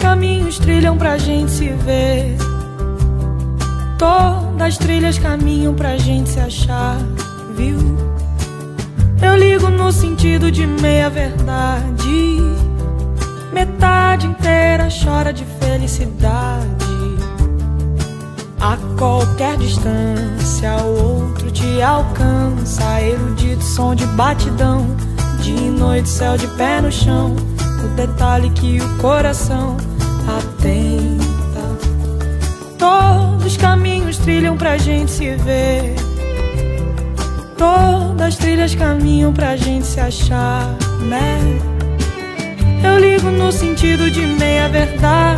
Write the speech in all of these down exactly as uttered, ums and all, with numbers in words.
caminhos trilham pra gente se ver. Todas as trilhas caminham pra gente se achar, viu? Eu ligo no sentido de meia verdade. Metade inteira chora de felicidade. A qualquer distância o outro te alcança. Erudito som de batidão. De noite, céu de pé no chão. O detalhe que o coração atenta. Todos os caminhos trilham pra gente se ver. Todas as trilhas caminham pra gente se achar, né? Eu ligo no sentido de meia verdade.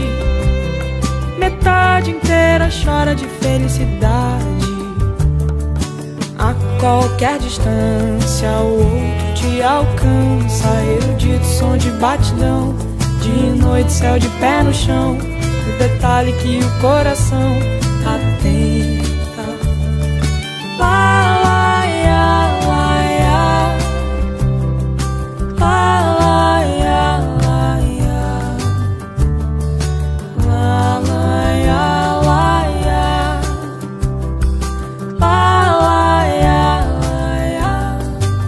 Metade inteira chora de felicidade. A qualquer distância o outro te alcança. Erudito som de batidão. De noite, céu de pé no chão. O detalhe que o coração atenta. Lá, lá, ia, lá, ia. Lá, lá, ia, lá, ia. Lá, lá, ia, lá, ia. Lá, lá, ia, lá, ia.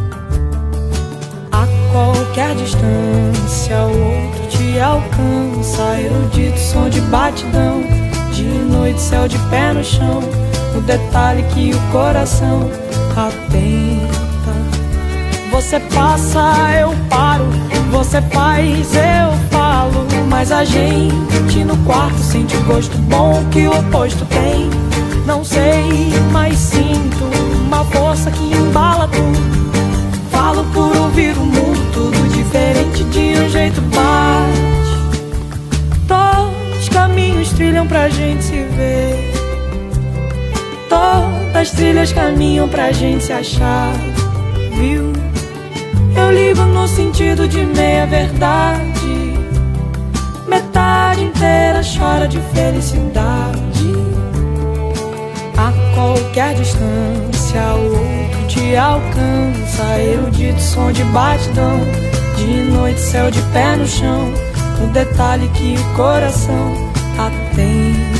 A qualquer distância o outro te alcança. Erudito som de batidão. De noite, céu de pé no chão. O detalhe que o coração atenta. Você passa, eu paro. Você faz, eu falo. Mas a gente no quarto sente o gosto bom que o oposto tem. Não sei, mas sinto uma força que embala tudo. Falo por ouvir o mundo, tudo diferente de um jeito bate. Todos os caminhos trilham pra gente se ver. Todas as trilhas caminham pra gente se achar, viu? Eu ligo no sentido de meia verdade. Metade inteira chora de felicidade. A qualquer distância o outro te alcança. Erudito som de batidão. De noite, céu de pé no chão. O detalhe que o coração atenta.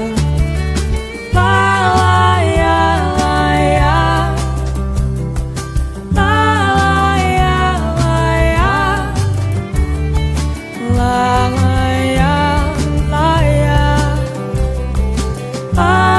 Lá, lá, ia, lá, ia. Lá, lá, ia, lá, ia. Lá, lá, ia, lá, ia. Lá,